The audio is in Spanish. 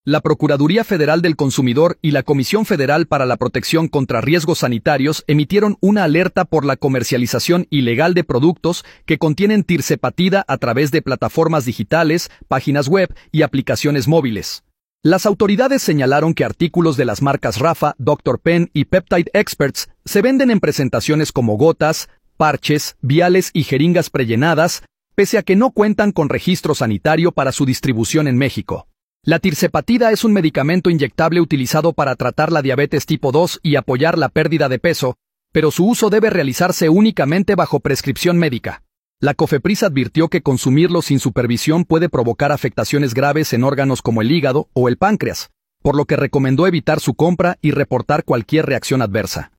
La Procuraduría Federal del Consumidor y la Comisión Federal para la Protección contra Riesgos Sanitarios emitieron una alerta por la comercialización ilegal de productos que contienen tirzepatida a través de plataformas digitales, páginas web y aplicaciones móviles. Las autoridades señalaron que artículos de las marcas Rapha, Dr. Pen y Peptide Experts se venden en presentaciones como gotas, parches, viales y jeringas prellenadas, pese a que no cuentan con registro sanitario para su distribución en México. La tirzepatida es un medicamento inyectable utilizado para tratar la diabetes tipo 2 y apoyar la pérdida de peso, pero su uso debe realizarse únicamente bajo prescripción médica. La COFEPRIS advirtió que consumirlo sin supervisión puede provocar afectaciones graves en órganos como el hígado o el páncreas, por lo que recomendó evitar su compra y reportar cualquier reacción adversa.